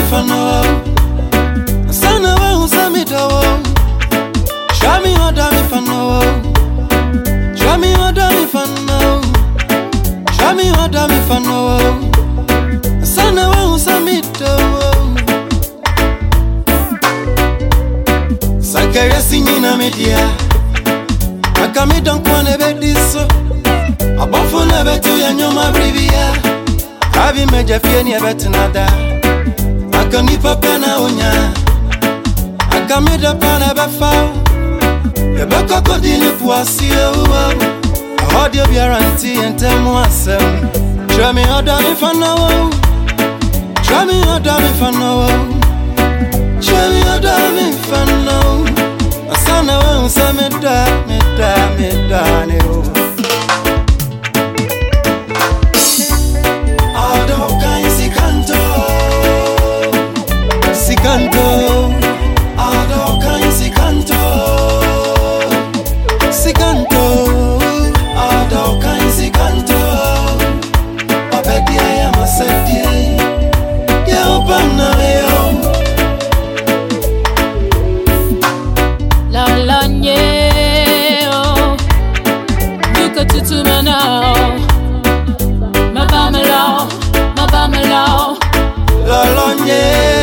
fano. Sana we usami do. Show me what me fano. Show me what me fano. Show me what me fano. Sana we usami do. Sakaya sinyina media. Akami don't wanna be this. Abofo na betu ya nyoma brivia. Abi meja fie ni betu nada. Akani papa na onya. Akami da pana befa. Ebeka kodini puasi o. Audio guarantee entemu asem. Show me how me fano. Show me how me fano. Show me how me fano. Asana we unsa me da ne o. Sikanto, Adokan Sikanto, Sikanto, Adokan Sikanto. Papedia ya masedia, ya opana yo. La la nye, duka tutumana, mabamelo. La la nye.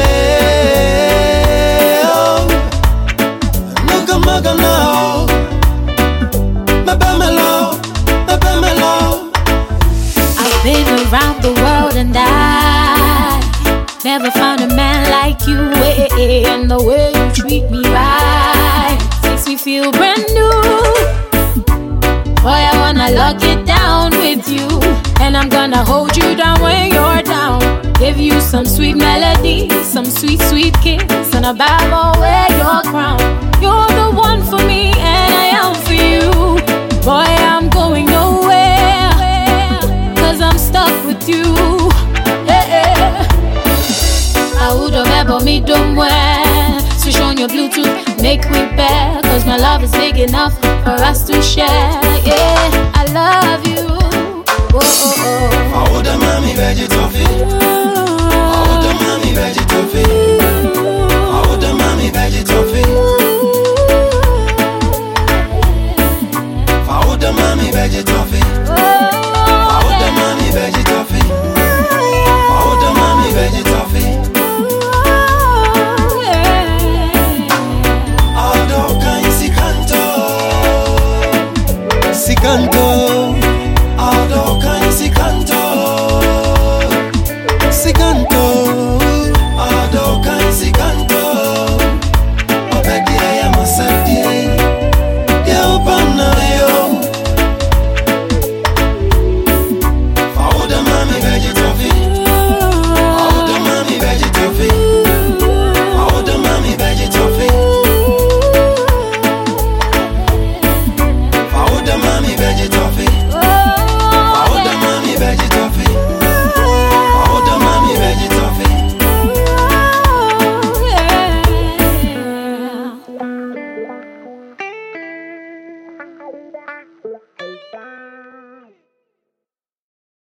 I've been around the world and I never found a man like you, and the way you treat me right makes me feel brand new. Boy, I wanna lock it down with you, and I'm gonna hold you down when you're down. Give you some sweet melody, some sweet, sweet kiss, and above all, wear your crown. You're the one for me, and I am for you. Boy, I'm going nowhere, 'cause I'm stuck with you. Yeah. I would have ever me done well. Switch on your Bluetooth, make me pair, 'cause my love is big enough for us to share. Yeah, I love you. Whoa, oh, oh. I would have mommy veggie toffee.